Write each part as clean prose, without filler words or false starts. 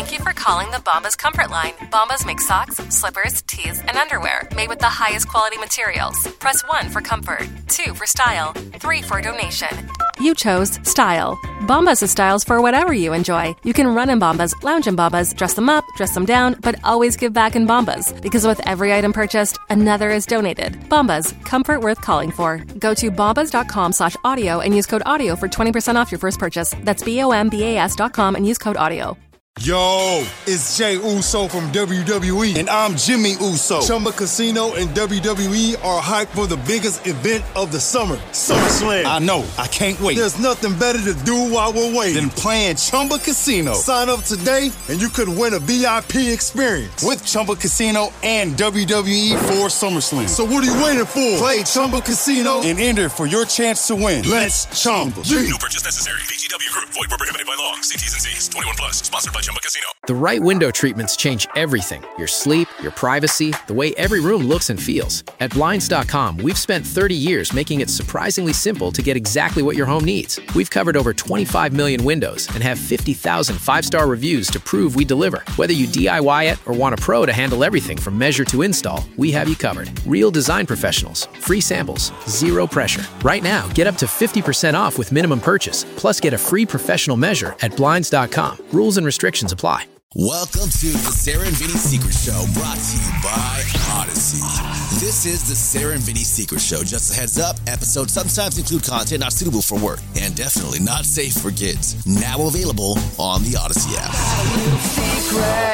Thank you for calling the Bombas Comfort Line. Bombas make socks, slippers, tees, and underwear made with the highest quality materials. Press 1 for comfort, 2 for style, 3 for donation. You chose style. Bombas has styles for whatever you enjoy. You can run in Bombas, lounge in Bombas, dress them up, dress them down, but always give back in Bombas. Because with every item purchased, another is donated. Bombas, comfort worth calling for. Go to bombas.com/audio and use code AUDIO for 20% off your first purchase. That's BOMBAS.com and use code AUDIO. Yo, it's Jay Uso from WWE, and I'm Jimmy Uso. Chumba Casino and WWE are hyped for the biggest event of the summer, SummerSlam. I know, I can't wait. There's nothing better to do while we're waiting than playing Chumba Casino. Sign up today, and you could win a VIP experience with Chumba Casino and WWE for SummerSlam. So what are you waiting for? Play Chumba Casino and enter for your chance to win. Let's Chumba. No purchase necessary. VGW Group. Void where prohibited by law. See T's and C's. 21 plus. Sponsored by Chumba Casino. The right window treatments change everything. Your sleep, your privacy, the way every room looks and feels. At Blinds.com, we've spent 30 years making it surprisingly simple to get exactly what your home needs. We've covered over 25 million windows and have 50,000 five-star reviews to prove we deliver. Whether you DIY it or want a pro to handle everything from measure to install, we have you covered. Real design professionals, free samples, zero pressure. Right now, get up to 50% off with minimum purchase, plus get a free professional measure at Blinds.com. Rules and restrictions apply. Welcome to the Sarah and Vinny Secret Show, brought to you by Odyssey. This is the Sarah and Vinny Secret Show. Just a heads up, episodes sometimes include content not suitable for work and definitely not safe for kids. Now available on the Odyssey app. Secret,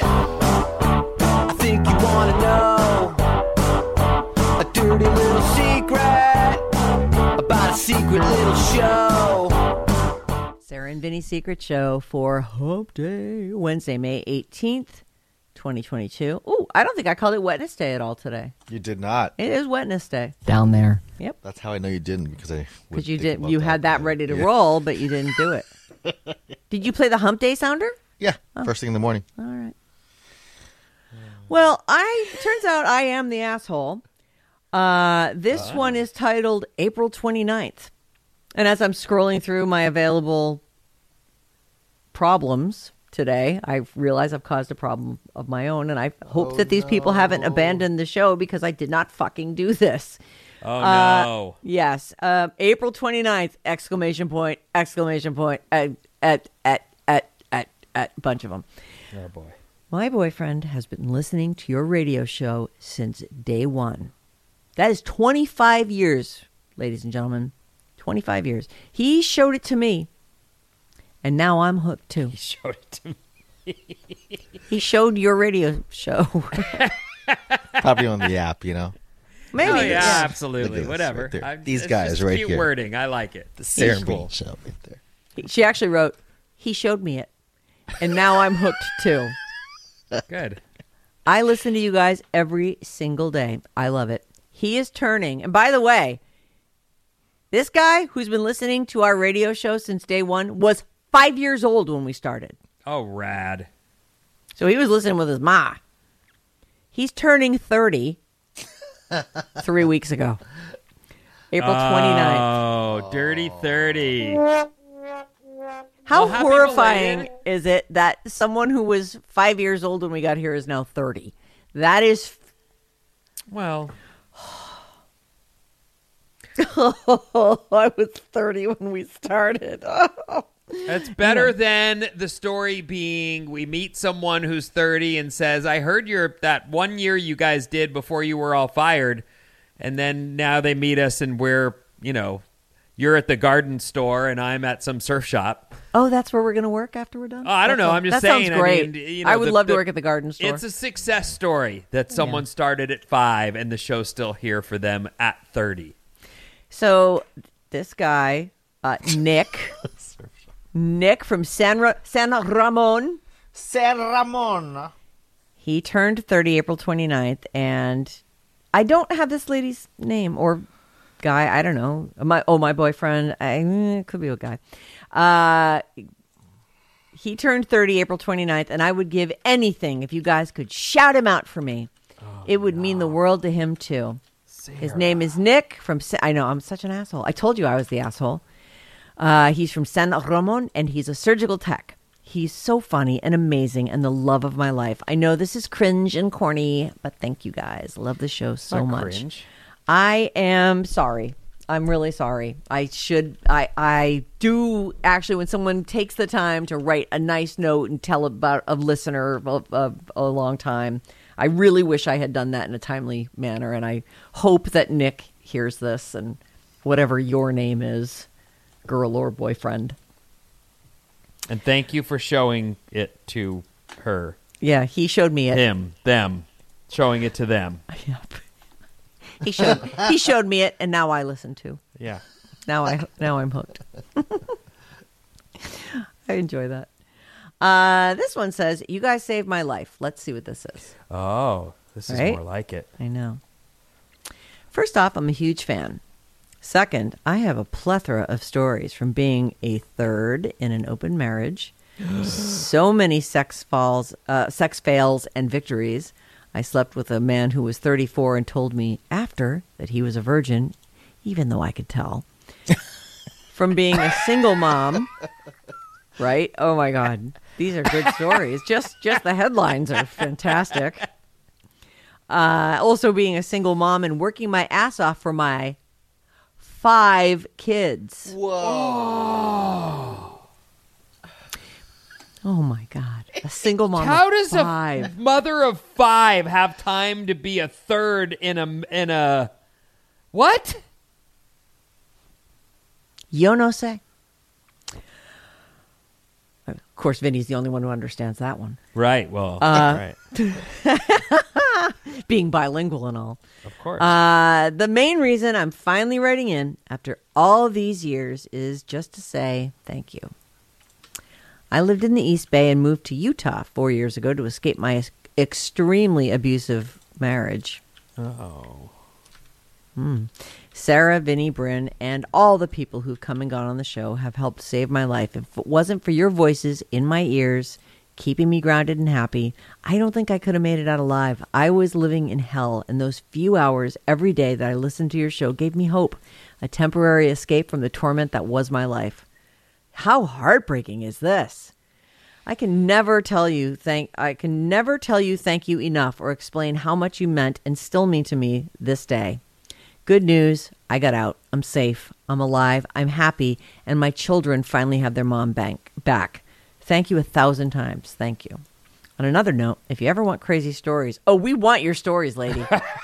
I think you want to know a dirty little secret about a secret little show. Sarah and Vinny's Secret Show for Hump Day, Wednesday, May 18th, 2022. Oh, I don't think I called it Wetness Day at all today. You did not. It is Wetness Day. Down there. Yep. That's how I know you didn't, because you did. You had that ready to roll, but you didn't do it. Did you play the Hump Day sounder? Yeah, first thing in the morning. All right. Well, turns out I am the asshole. This one is titled April 29th. And as I'm scrolling through my available problems today, I realize I've caused a problem of my own. And I hope that these people haven't abandoned the show because I did not fucking do this. Oh, no. Yes. April 29th, exclamation point, bunch of them. Oh, boy. My boyfriend has been listening to your radio show since day one. That is 25 years, ladies and gentlemen. 25 years. He showed it to me, and now I'm hooked too. He showed it to me. He showed your radio show. Probably on the app, you know. Maybe. Oh, yeah, absolutely. Whatever. Right These guys right cute here. Wording. I like it. The Sarah cool. Show right there. She actually wrote, he showed me it, and now I'm hooked too. Good. I listen to you guys every single day. I love it. He is turning, and by the way, this guy who's been listening to our radio show since day one was 5 years old when we started. Oh, rad. So he was listening with his ma. He's turning 30 3 weeks ago. April 29th. Oh, dirty 30. How horrifying is it that someone who was 5 years old when we got here is now 30? That is... Well... I was 30 when we started. That's better than the story being we meet someone who's 30 and says, I heard that 1 year you guys did before you were all fired. And then now they meet us and we're, you're at the garden store and I'm at some surf shop. Oh, that's where we're going to work after we're done? Oh, I don't know. I'm just saying. That sounds great. I mean, I would love to work at the garden store. It's a success story that someone started at 5 and the show's still here for them at 30. So this guy, Nick from San Ramon. San Ramon. He turned 30 April 29th, and I don't have this lady's name or guy. I don't know. My boyfriend. It could be a guy. He turned 30 April 29th, and I would give anything if you guys could shout him out for me. It would mean the world to him, too. Sarah. His name is Nick from... I know, I'm such an asshole. I told you I was the asshole. He's from San Ramon, and he's a surgical tech. He's so funny and amazing and the love of my life. I know this is cringe and corny, but thank you guys. Love the show so Not much. cringe. I am sorry. I'm really sorry. I do actually, when someone takes the time to write a nice note and tell about a listener of a long time, I really wish I had done that in a timely manner. And I hope that Nick hears this and whatever your name is, girl or boyfriend. And thank you for showing it to her. Yeah, he showed me it. Him, them, showing it to them. Yep. He showed me it, and now I listen too. Yeah. Now I'm hooked. I enjoy that. This one says, "You guys saved my life." Let's see what this is. Oh, this is Right? more like it. I know. First off, I'm a huge fan. Second, I have a plethora of stories from being a third in an open marriage. So many sex fails and victories. I slept with a man who was 34 and told me after that he was a virgin, even though I could tell. From being a single mom, right? Oh my God, these are good stories. Just the headlines are fantastic. Also being a single mom and working my ass off for my 5 kids. Whoa. Oh my God. A single mom How of does 5. a mother of 5 have time to be a third in a what? Yo no sé. Of course, Vinny's the only one who understands that one. Right. Well, right. Being bilingual and all. Of course. The main reason I'm finally writing in after all these years is just to say thank you. I lived in the East Bay and moved to Utah 4 years ago to escape my extremely abusive marriage. Oh. Sarah, Vinny, Bryn, and all the people who've come and gone on the show have helped save my life. If it wasn't for your voices in my ears, keeping me grounded and happy, I don't think I could have made it out alive. I was living in hell, and those few hours every day that I listened to your show gave me hope, a temporary escape from the torment that was my life. How heartbreaking is this? I can never tell you thank you enough or explain how much you meant and still mean to me this day. Good news, I got out. I'm safe. I'm alive. I'm happy. And my children finally have their mom back. Thank you 1,000 times. Thank you. On another note, if you ever want crazy stories, we want your stories, lady.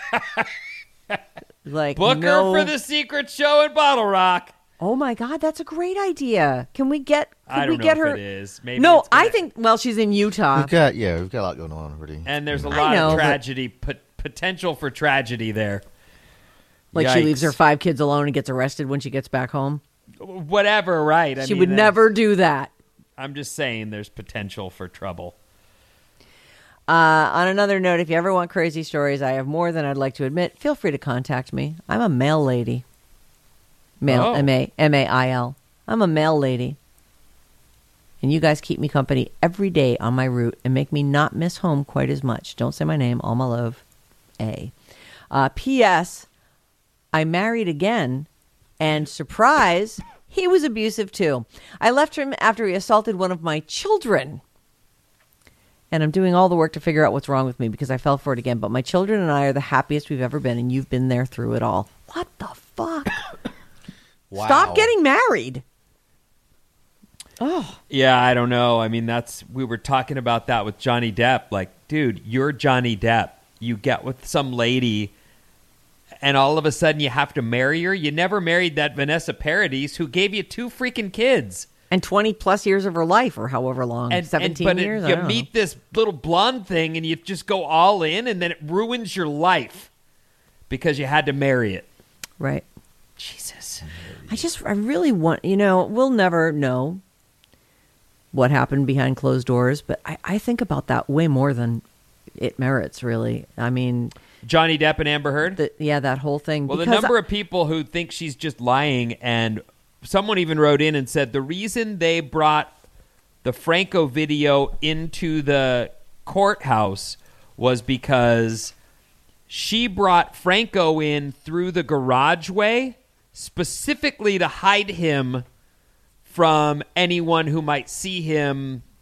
Book her for the secret show at Bottle Rock. Oh my God, that's a great idea. Can we get? I don't know get if her? it is. Maybe No, it's gonna- I think. Well, she's in Utah. We've got a lot going on already. And there's a I lot know, of but- tragedy, potential for tragedy there. Like Yikes. she leaves her 5 kids alone and gets arrested when she gets back home. Whatever, right? She would never do that. I'm just saying there's potential for trouble. On another note, if you ever want crazy stories, I have more than I'd like to admit. Feel free to contact me. I'm a mail lady. Mail, Oh. M-A-I-L. I'm a mail lady. And you guys keep me company every day on my route and make me not miss home quite as much. Don't say my name. All my love. A. P.S. I married again, and surprise, he was abusive too. I left him after he assaulted one of my children. And I'm doing all the work to figure out what's wrong with me because I fell for it again. But my children and I are the happiest we've ever been, and you've been there through it all. What the fuck? Wow. Stop getting married. Oh. Yeah, I don't know. I mean, we were talking about that with Johnny Depp. Like, dude, you're Johnny Depp. You get with some lady, and all of a sudden you have to marry her. You never married that Vanessa Paradis who gave you 2 freaking kids. And 20 plus years of her life, or however long, 17 years? I You don't meet know. this little blonde thing, and you just go all in, and then it ruins your life because you had to marry it. Right. Jesus. I really want, we'll never know what happened behind closed doors, but I think about that way more than it merits, really. I mean, Johnny Depp and Amber Heard? that whole thing. Well, the because number of people who think she's just lying, and someone even wrote in and said the reason they brought the Franco video into the courthouse was because she brought Franco in through the garageway specifically to hide him from anyone who might see him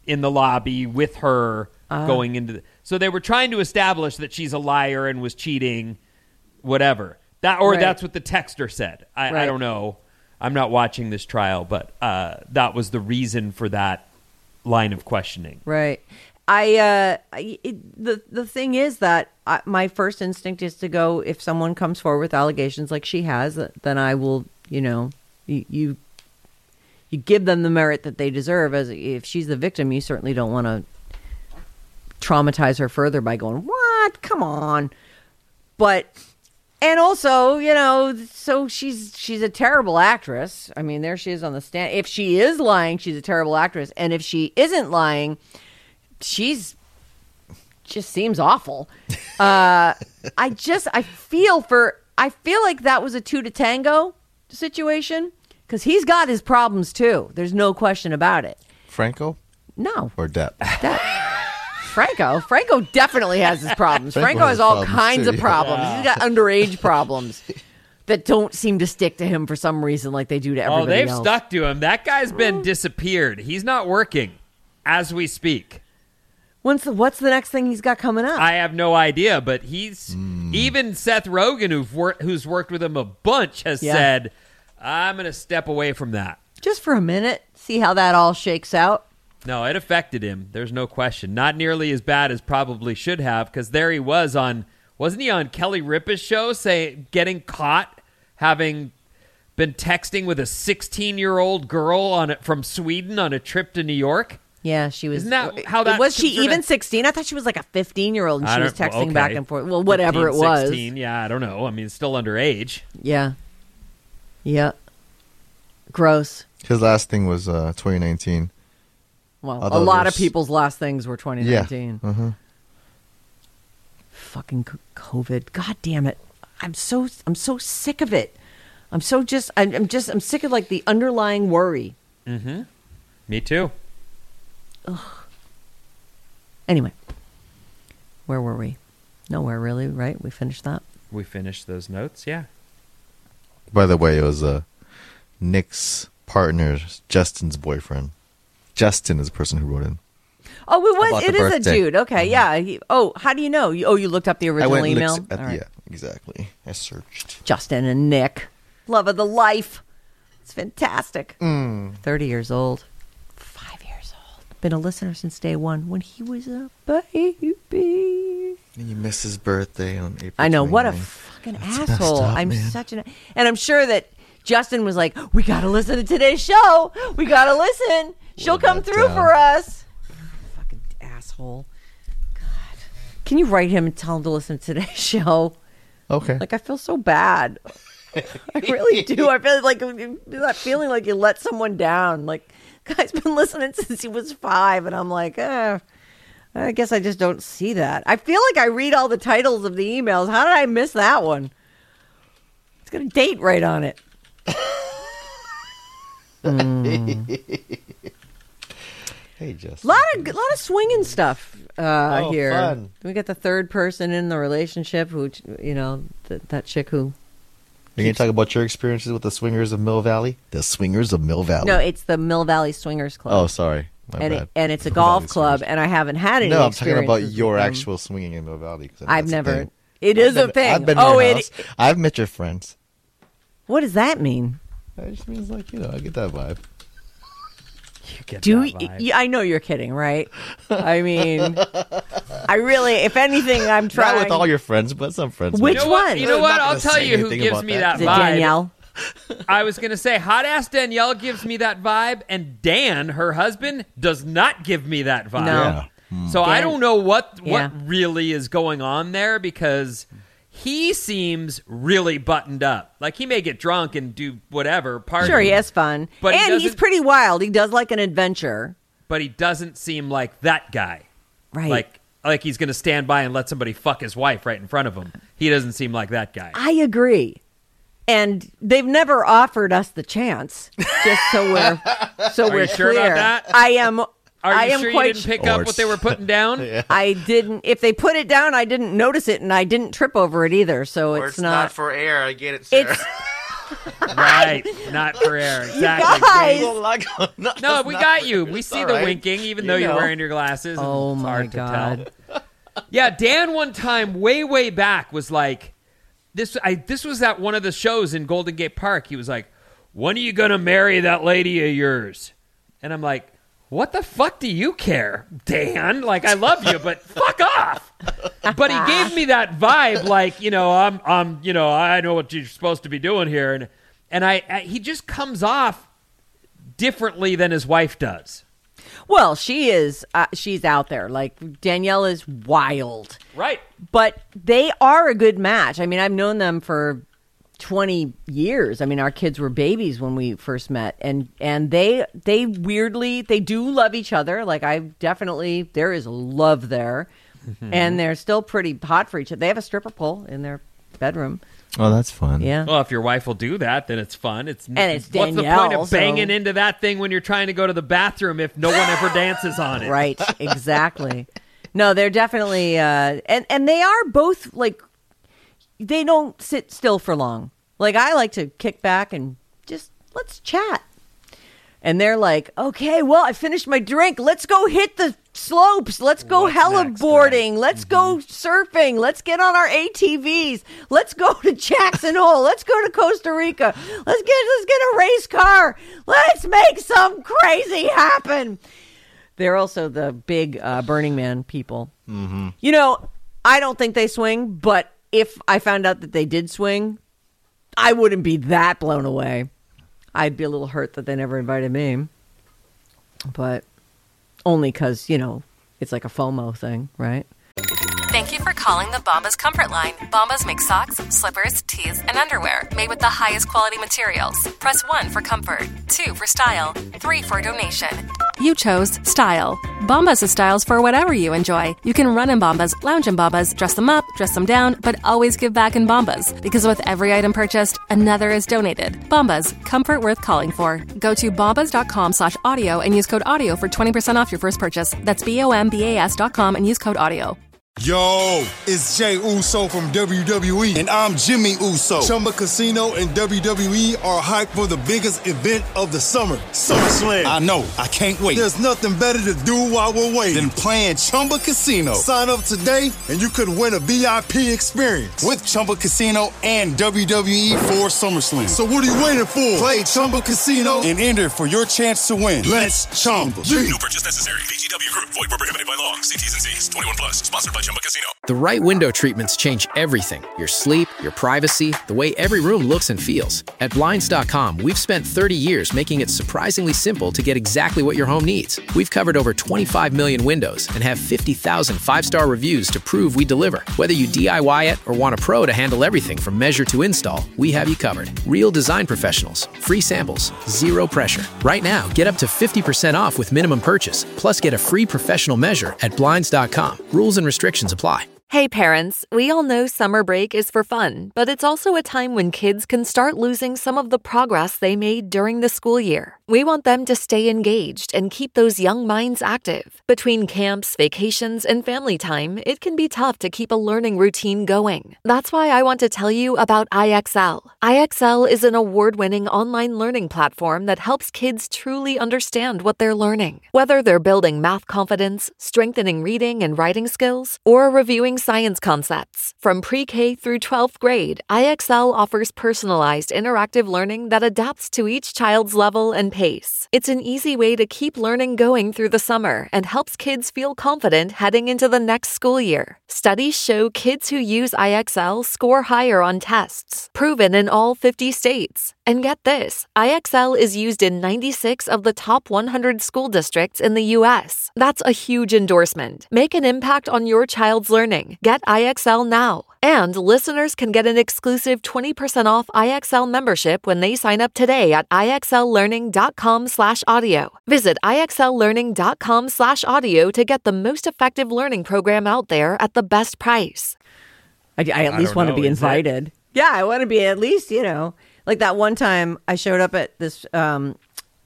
in the lobby with her going into the... So they were trying to establish that she's a liar and was cheating, whatever. That's what the texter said. I don't know. I'm not watching this trial, but that was the reason for that line of questioning. Right. The thing is that my first instinct is to go, if someone comes forward with allegations like she has, then I will, you give them the merit that they deserve. As if she's the victim, you certainly don't want to traumatize her further by going, what? Come on. And also, so she's a terrible actress. I mean, there she is on the stand. If she is lying, she's a terrible actress. And if she isn't lying, just seems awful. I feel like that was a 2 to tango situation, because he's got his problems too. There's no question about it. Franco? No. Or Depp? Franco definitely has his problems. Franco has all kinds of problems. He's got underage problems that don't seem to stick to him for some reason like they do to everybody else. They've stuck to him. That guy's been disappeared. He's not working as we speak. What's the next thing he's got coming up? I have no idea, but he's... Even Seth Rogen, who's worked with him a bunch, has said, I'm going to step away from that. Just for a minute, see how that all shakes out. No, it affected him. There's no question. Not nearly as bad as probably should have, because there he was on... Wasn't he on Kelly Ripa's show, getting caught having been texting with a 16-year-old girl from Sweden on a trip to New York? Yeah, she was. Isn't that how that was? She even 16? I thought she was like a 15-year-old, and she was texting back and forth. Well, whatever 15, it was. 16, yeah, I don't know. I mean, it's still underage. Yeah. Gross. His last thing was 2019. Well, a lot of people's last things were 2019. Yeah. Mm-hmm. Fucking COVID. God damn it. I'm so sick of it. I'm sick of like the underlying worry. Mm-hmm. Me too. Ugh. Anyway, where were we? Nowhere really, right? We finished that. We finished those notes, yeah. By the way, it was Nick's partner, Justin's boyfriend. Justin is the person who wrote in. Oh, it is a dude. Okay, yeah. How do you know? You looked up the original email? Yeah, exactly. I searched. Justin and Nick. Love of the life. It's fantastic. 30 years old. 5 years old. Been a listener since day one when he was a baby. And you missed his birthday on April 29th. I know. What a fucking asshole. I'm such an... And I'm sure that Justin was like, we got to listen to today's show. We got to listen. She'll come through for us. Fucking asshole. God. Can you write him and tell him to listen to today's show? Okay. Like, I feel so bad. I really do. I feel like that feeling like you let someone down. Like, guy's been listening since he was 5, and I'm like, I guess I just don't see that. I feel like I read all the titles of the emails. How did I miss that one? It's got a date right on it. Hey, Justin. lot of swinging stuff here. Fun. We got the third person in the relationship, who that chick who. Are you going to talk about your experiences with the Swingers of Mill Valley? The Swingers of Mill Valley. No, it's the Mill Valley Swingers Club. Oh, sorry. My bad. And it's a golf club, and I haven't had any. No, I'm talking about your with actual swinging in Mill Valley. I've never. It is a thing. I've been to your house. I've met your friends. What does that mean? It just means I get that vibe. You get that vibe. I know you're kidding, right? I mean, I really, if anything, I'm trying. Not with all your friends, but some friends. Which one? You know what? I'll tell you who gives me that vibe. Danielle. I was going to say, hot ass Danielle gives me that vibe, and Dan, her husband, does not give me that vibe. No. Yeah. So I don't know what really is going on there, because he seems really buttoned up. Like, he may get drunk and do whatever, party. Sure, he has fun. But he's pretty wild. He does like an adventure. But he doesn't seem like that guy. Right. Like he's going to stand by and let somebody fuck his wife right in front of him. He doesn't seem like that guy. I agree. And they've never offered us the chance. Just so we're sure clear. about that? I am. Are you am sure quite you didn't pick up what they were putting down? Yeah. I didn't. If they put it down, I didn't notice it, and I didn't trip over it either. So Or it's not for air. I get it, Sarah. Right, not for air. Exactly. Guys. No, we got you. We see the right. winking, even though you're wearing your glasses. And Oh, it's my hard God. to tell. Yeah, Dan one time, way back, was like, this was at one of the shows in Golden Gate Park. He was like, when are you going to marry that lady of yours? And I'm like, what the fuck do you care, Dan? Like, I love you, but fuck off. But he gave me that vibe, like, I know what you're supposed to be doing here. And he just comes off differently than his wife does. Well, she's out there. Like, Danielle is wild. Right. But they are a good match. I mean, I've known them for 20 years. I mean, our kids were babies when we first met, and they weirdly, they do love each other. Like, there is love there, and they're still pretty hot for each other. They have a stripper pole in their bedroom. Oh, that's fun. Yeah. Well, if your wife will do that, then it's fun. It's what's Danielle, the point of banging so- into that thing when you're trying to go to the bathroom if no one ever dances on it? Right. Exactly. No, they're definitely, and they are both like, they don't sit still for long. Like, I like to kick back and just let's chat. And they're like, okay, well, I finished my drink. Let's go hit the slopes. Let's go heliboarding. Let's go surfing. Let's get on our ATVs. Let's go to Jackson Hole. Let's go to Costa Rica. Let's get a race car. Let's make some crazy happen. They're also the big Burning Man people. Mm-hmm. You know, I don't think they swing, but if I found out that they did swing, I wouldn't be that blown away. I'd be a little hurt that they never invited me. But only because, it's like a FOMO thing, right? Thank you for calling the Bombas Comfort Line. Bombas make socks, slippers, tees, and underwear made with the highest quality materials. Press 1 for comfort, 2 for style, 3 for donation. You chose style. Bombas has styles for whatever you enjoy. You can run in Bombas, lounge in Bombas, dress them up, dress them down, but always give back in Bombas. Because with every item purchased, another is donated. Bombas, comfort worth calling for. Go to bombas.com/audio and use code AUDIO for 20% off your first purchase. That's BOMBAS.com and use code AUDIO. Yo, it's Jay Uso from WWE, and I'm Jimmy Uso. Chumba Casino and WWE are hyped for the biggest event of the summer, SummerSlam. I know. I can't wait. There's nothing better to do while we're waiting Then playing Chumba Casino. Sign up today, and you could win a VIP experience With Chumba Casino and WWE for SummerSlam. So what are you waiting for? Play Chumba Casino and enter for your chance to win. Let's Chumba. No purchase necessary. VGW Group. Void where prohibited by law. See T's and C's. 21 plus. Sponsored by Chumba Casino. The right window treatments change everything. Your sleep, your privacy, the way every room looks and feels. At Blinds.com, we've spent 30 years making it surprisingly simple to get exactly what your home needs. We've covered over 25 million windows and have 50,000 five-star reviews to prove we deliver. Whether you DIY it or want a pro to handle everything from measure to install, we have you covered. Real design professionals, free samples, zero pressure. Right now, get up to 50% off with minimum purchase, plus get a free professional measure at Blinds.com. Rules and restrictions apply. Hey parents, we all know summer break is for fun, but it's also a time when kids can start losing some of the progress they made during the school year. We want them to stay engaged and keep those young minds active. Between camps, vacations, and family time, it can be tough to keep a learning routine going. That's why I want to tell you about IXL. IXL is an award-winning online learning platform that helps kids truly understand what they're learning. Whether they're building math confidence, strengthening reading and writing skills, or reviewing science concepts. From pre-K through 12th grade, IXL offers personalized interactive learning that adapts to each child's level and pace. It's an easy way to keep learning going through the summer and helps kids feel confident heading into the next school year. Studies show kids who use IXL score higher on tests, proven in all 50 states. And get this, IXL is used in 96 of the top 100 school districts in the U.S. That's a huge endorsement. Make an impact on your child's learning. Get IXL now. And listeners can get an exclusive 20% off IXL membership when they sign up today at IXLlearning.com/audio. Visit IXLlearning.com/audio to get the most effective learning program out there at the best price. I at least want to be invited. Yeah, I want to be at least, like that one time I showed up at this,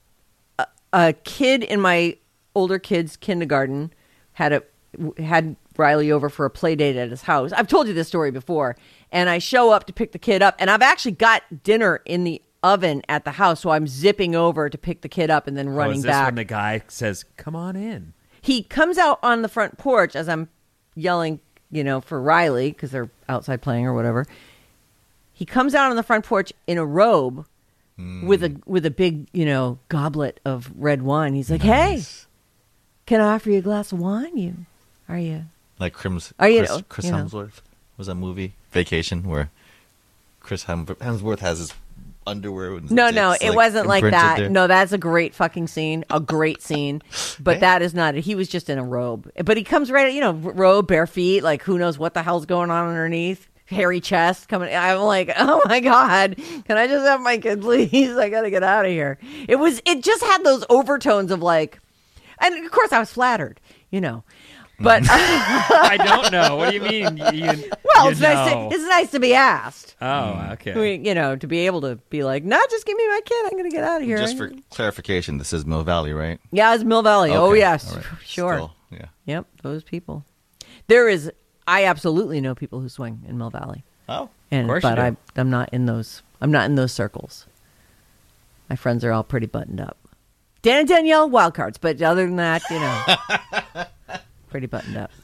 a kid in my older kid's kindergarten had Riley over for a play date at his house. I've told you this story before. And I show up to pick the kid up, and I've actually got dinner in the oven at the house, so I'm zipping over to pick the kid up and then running is this back. when the guy says, "Come on in"? He comes out on the front porch as I'm yelling, for Riley because they're outside playing or whatever. He comes out on the front porch in a robe with a big, goblet of red wine. He's like, "Hey, can I offer you a glass of wine? Are you like Chris Hemsworth? Was that movie Vacation where Chris Hemsworth has his underwear? No, it wasn't like that. There. No, that's a great fucking scene. A great scene. But that is not it. He was just in a robe. But he comes right, robe, bare feet, like who knows what the hell's going on underneath. Hairy chest coming. I'm like, oh my God, can I just have my kid, please? I got to get out of here. It just had those overtones of like, and of course I was flattered, But I don't know. What do you mean? It's nice to be asked. Oh, okay. To be able to be like, no, just give me my kid. I'm going to get out of here. Just for clarification, this is Mill Valley, right? Yeah, it's Mill Valley. Okay. Oh, yes. Right. Sure. Still, yeah. Yep, those people. I absolutely know people who swing in Mill Valley. Oh, but I'm not in those. I'm not in those circles. My friends are all pretty buttoned up. Dan and Danielle, wild cards. But other than that, pretty buttoned up.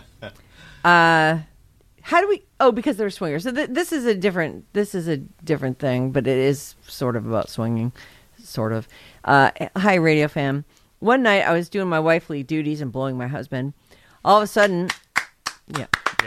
How do we? Oh, because they're swingers. So this is a different thing, but it is sort of about swinging, sort of. Hi, radio fam. One night I was doing my wifely duties and blowing my husband. All of a sudden, yeah.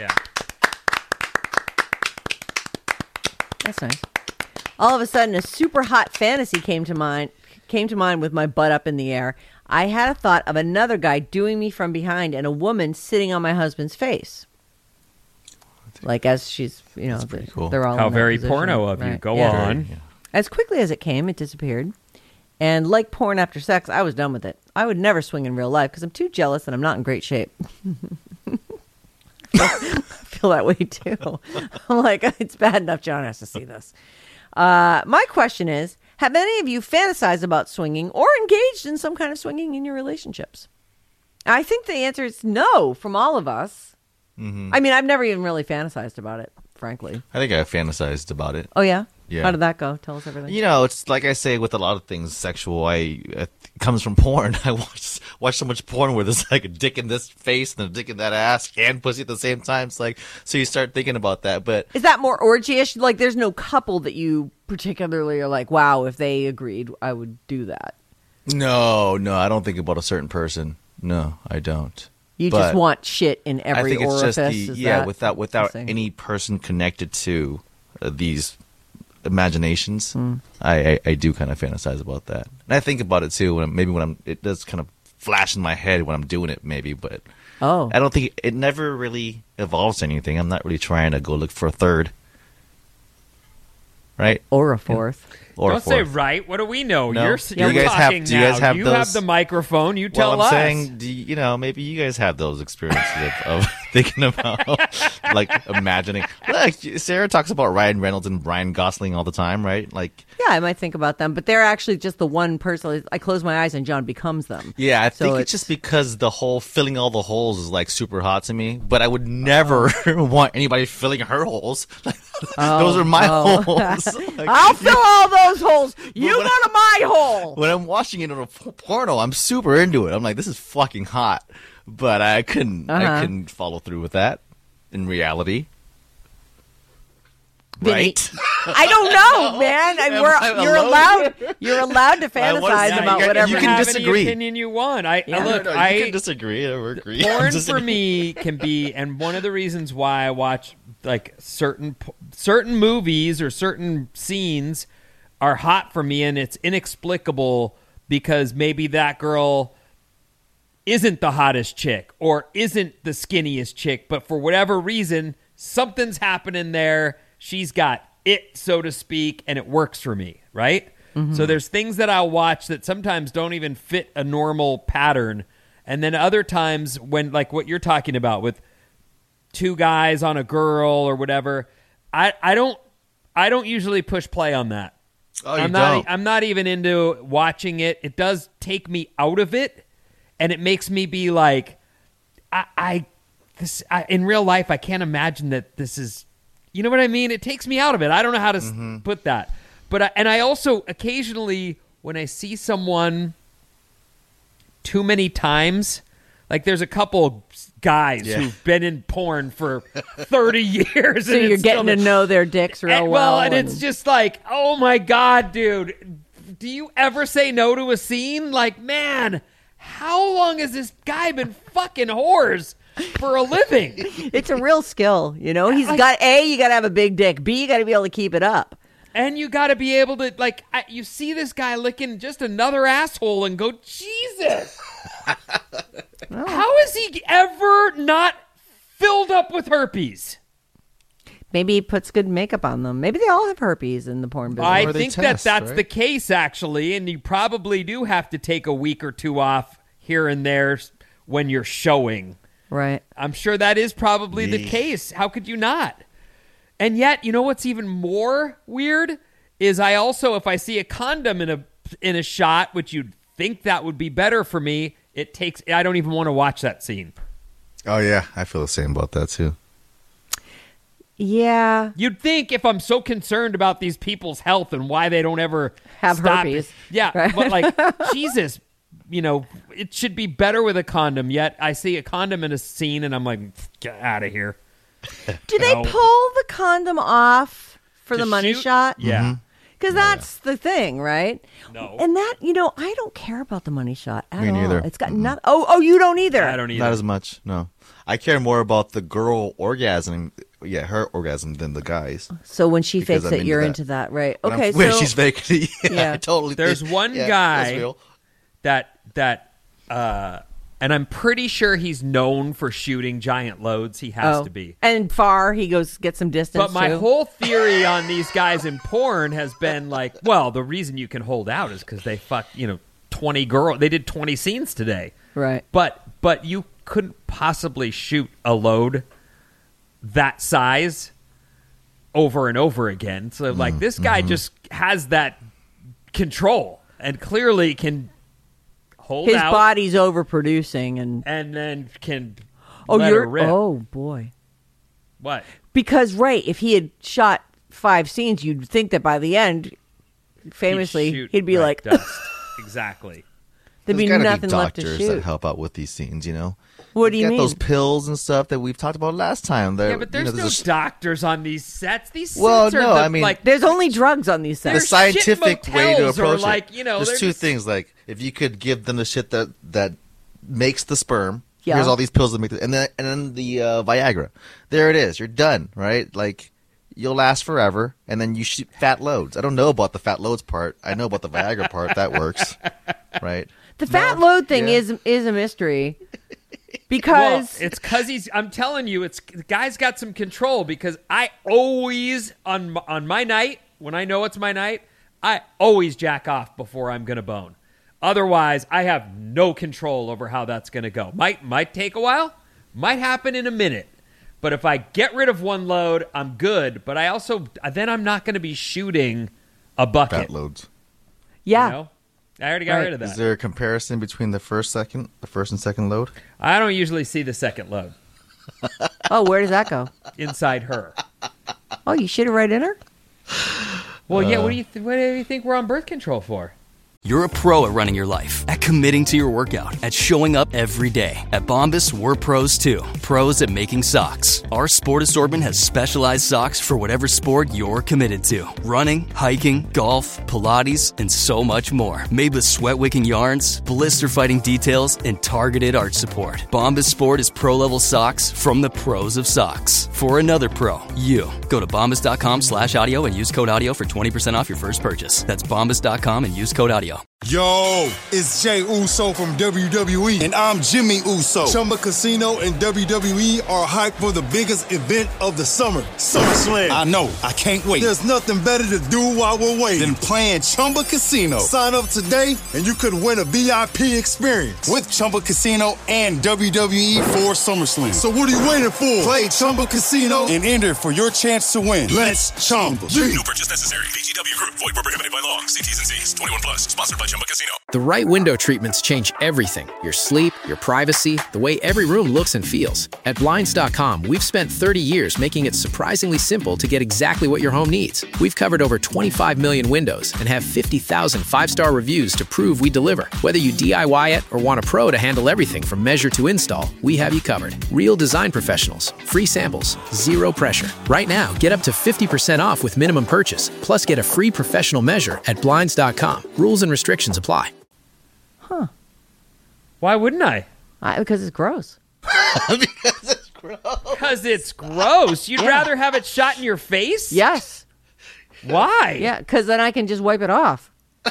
That's nice. All of a sudden, a super hot fantasy came to mind with my butt up in the air. I had a thought of another guy doing me from behind and a woman sitting on my husband's face. Like as she's, That's pretty cool. They're all How in that very position. porno of you. Right. Go on. Yeah. As quickly as it came, it disappeared. And like porn after sex, I was done with it. I would never swing in real life because I'm too jealous and I'm not in great shape. I feel that way too. I'm like, it's bad enough John has to see this. My question is, have any of you fantasized about swinging or engaged in some kind of swinging in your relationships? I think the answer is no from all of us. Mm-hmm. I mean, I've never even really fantasized about it, frankly. I think I fantasized about it. Oh, yeah? Yeah. How did that go? Tell us everything. It's like I say with a lot of things sexual. It comes from porn. I watch so much porn where there's like a dick in this face and a dick in that ass and pussy at the same time. It's like, so you start thinking about that. But is that more orgy-ish? Like, there's no couple that you particularly are like, wow, if they agreed, I would do that. No, I don't think about a certain person. No, I don't. You just want shit in every I think orifice. It's just without any person connected to these imaginations. I do kind of fantasize about that, and I think about it too when it does kind of flash in my head when I'm doing it, maybe. But I don't think it never really evolves to anything. I'm not really trying to go look for a third, right? Or a fourth. Yeah. Don't say right. What do we know? No. You're do you guys talking have, do you guys now. have You those? have the microphone. You tell I'm us. saying, maybe you guys have those experiences of thinking about, like, imagining. Like, Sarah talks about Ryan Reynolds and Ryan Gosling all the time, right? Like, yeah, I might think about them, but they're actually just the one person. I close my eyes and John becomes them. Yeah, I think it's just because the whole filling all the holes is like super hot to me. But I would never want anybody filling her holes. Those are my holes. Like, I'll fill all those holes. You go to my hole. When I'm watching it on a porno, I'm super into it. I'm like, this is fucking hot. But I couldn't follow through with that in reality. Right? I don't know, man. You're allowed to fantasize about whatever. You can disagree. Any opinion you want. You can disagree or agree. Porn for me can be, and one of the reasons why I watch like certain movies or certain scenes are hot for me, and it's inexplicable because maybe that girl isn't the hottest chick or isn't the skinniest chick, but for whatever reason, something's happening there. She's got it, so to speak, and it works for me, right? Mm-hmm. So there's things that I'll watch that sometimes don't even fit a normal pattern. And then other times when, like what you're talking about with two guys on a girl or whatever, I don't usually push play on that. Oh, I'm not even into watching it. It does take me out of it, and it makes me be like, I in real life, I can't imagine that this is, you know what I mean? It takes me out of it. I don't know how to put that. But I also occasionally, when I see someone too many times, like there's a couple guys who've been in porn for 30 years. So you're getting to know their dicks real well. And it's just like, oh my God, dude. Do you ever say no to a scene? Like, man, how long has this guy been fucking whores for a living? It's a real skill, you know? He's got, A, you got to have a big dick. B, you got to be able to keep it up. And you got to be able to, like, you see this guy licking just another asshole and go, Jesus. How is he ever not filled up with herpes? Maybe he puts good makeup on them. Maybe they all have herpes in the porn business. I think that's right? The case, actually, and you probably do have to take a week or two off here and there when you're showing. Right. I'm sure that is probably the case. How could you not? And yet, you know what's even more weird is I also, if I see a condom in a shot, which you'd think that would be better for me, I don't even want to watch that scene. Oh, yeah. I feel the same about that, too. Yeah. You'd think if I'm so concerned about these people's health and why they don't ever have stop herpes. Yeah, right? But like, Jesus, you know, it should be better with a condom. Yet I see a condom in a scene and I'm like, get out of here. Do they pull the condom off for the money shot? Yeah. Because that's the thing, right? No. And that, you know, I don't care about the money shot at all. Me neither. It's got nothing. Oh, you don't either? I don't either. Not as much, no. I care more about the girl orgasm, her orgasm, than the guys. So when she fakes it, you're into that, right? Okay, when she's faking it, I totally There's think, one guy that and I'm pretty sure he's known for shooting giant loads. He has to be. And far, he goes get some distance, But my whole theory on these guys in porn has been like, well, the reason you can hold out is because they 20 girls. They did 20 scenes today. Right. But you couldn't possibly shoot a load that size over and over again. So, like, this guy just has that control and clearly can hold his out. His body's overproducing and then can let her rip. Oh, boy. What? Because, right, if he had shot 5 scenes, you'd think that by the end, famously, he'd be like... dust. Exactly. There'd be nothing left to shoot. There's doctors that help out with these scenes, you know? What do you mean? Those pills and stuff that we've talked about last time. Yeah, but there's no doctors on these sets. These sets are like... There's only drugs on these sets. The scientific way to approach like, it. There's two things. Like, if you could give them the shit that makes the sperm, yeah. Here's all these pills that make it, and then the Viagra. There it is. You're done, right? Like, you'll last forever, and then you shoot fat loads. I don't know about the fat loads part. I know about the Viagra part. That works, right? The fat load thing is a mystery. Because it's because I'm telling you, the guy's got some control. Because I always on my night, when I know it's my night, I always jack off before I'm gonna bone. Otherwise, I have no control over how that's gonna go. Might take a while, might happen in a minute. But if I get rid of one load, I'm good. But then I'm not gonna be shooting a bucket. Fat loads. Yeah. You know? I already got rid of that. Is there a comparison between the first and second load? I don't usually see the second load. Oh, where does that go? Inside her. Oh, you shit it right in her? Well, yeah. What do you think we're on birth control for? You're a pro at running your life, at committing to your workout, at showing up every day. At Bombas, we're pros too. Pros at making socks. Our sport assortment has specialized socks for whatever sport you're committed to. Running, hiking, golf, Pilates, and so much more. Made with sweat-wicking yarns, blister-fighting details, and targeted arch support. Bombas Sport is pro-level socks from the pros of socks. For another pro, you. Go to bombas.com/audio and use code audio for 20% off your first purchase. That's bombas.com and use code audio. Yo, it's Jey Uso from WWE, and I'm Jimmy Uso. Chumba Casino and WWE are hyped for the biggest event of the summer, SummerSlam. I know, I can't wait. There's nothing better to do while we're waiting than playing Chumba Casino. Sign up today, and you could win a VIP experience with Chumba Casino and WWE for SummerSlam. So what are you waiting for? Play Chumba Casino and enter for your chance to win. Let's Chumba. No purchase necessary. VGW Group. Void where prohibited by law. See T's and C's. 21+. Sponsored by Chumba Casino. The right window treatments change everything. Your sleep, your privacy, the way every room looks and feels. At Blinds.com, we've spent 30 years making it surprisingly simple to get exactly what your home needs. We've covered over 25 million windows and have 50,000 5-star reviews to prove we deliver. Whether you DIY it or want a pro to handle everything from measure to install, we have you covered. Real design professionals, free samples, zero pressure. Right now, get up to 50% off with minimum purchase. Plus, get a free professional measure at Blinds.com. Rules and restrictions apply. Huh. Why wouldn't I? Because it's gross. Because it's gross. You'd rather have it shot in your face? Yes. Why? Yeah, because then I can just wipe it off.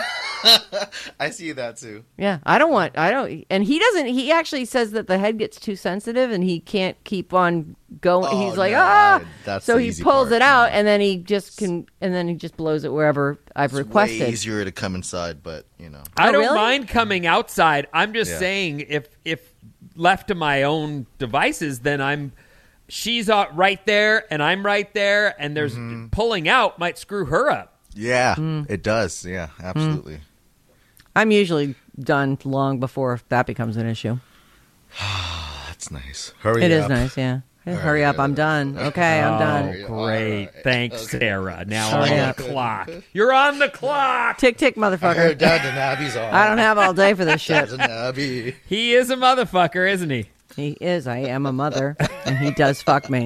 I see that too. Yeah, and he actually says that the head gets too sensitive and he can't keep on going. He's like, That's so the he easy pulls part, it out and then he just blows it wherever I've requested. Way easier to come inside, but you know. I don't mind coming outside. I'm just saying if left to my own devices, then she's right there and I'm right there and there's pulling out might screw her up. Yeah, it does. Yeah, absolutely. I'm usually done long before that becomes an issue. That's nice. Hurry up. It is nice, yeah. Hurry up, I'm done. Okay, I'm done. Great. Thanks, Sarah. Now on the clock. You're on the clock. Tick, tick, motherfucker. Downton Abbey's on. I don't have all day for this shit. Downton Abbey. He is a motherfucker, isn't he? He is. I am a mother, and he does fuck me.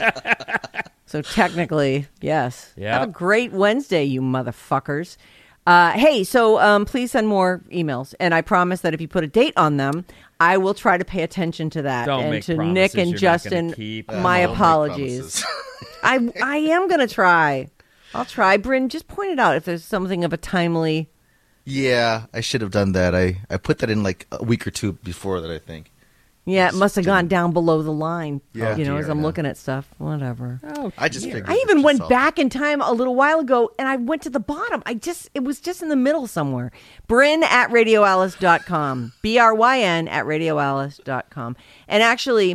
So technically, yes. Yeah. Have a great Wednesday, you motherfuckers. Hey, so please send more emails, and I promise that if you put a date on them, I will try to pay attention to that. Don't and make to promises Nick and you're not Justin, gonna keep. my apologies. I am gonna try. I'll try. Bryn, just point it out if there's something of a timely. Yeah, I should have done that. I put that in like a week or two before that, I think. Yeah, it must have gone down below the line. Yeah, as I'm looking at stuff. Whatever. Oh, I just figured. I even went back in time a little while ago, and I went to the bottom. It was just in the middle somewhere. Bryn at radioalice.com. BRYN at radioalice.com. And actually,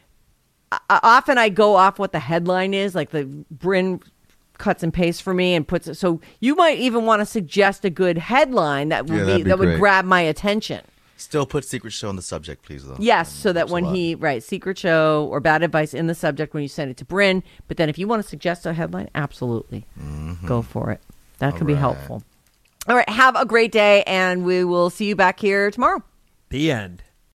often I go off what the headline is, like the Bryn cuts and pastes for me and puts it. So you might even want to suggest a good headline that would grab my attention. Still put Secret Show in the subject, please, though. Yes, so that when Secret Show or Bad Advice in the subject when you send it to Bryn. But then if you want to suggest a headline, absolutely. Go for it. That could be helpful. All right, have a great day, and we will see you back here tomorrow. The end.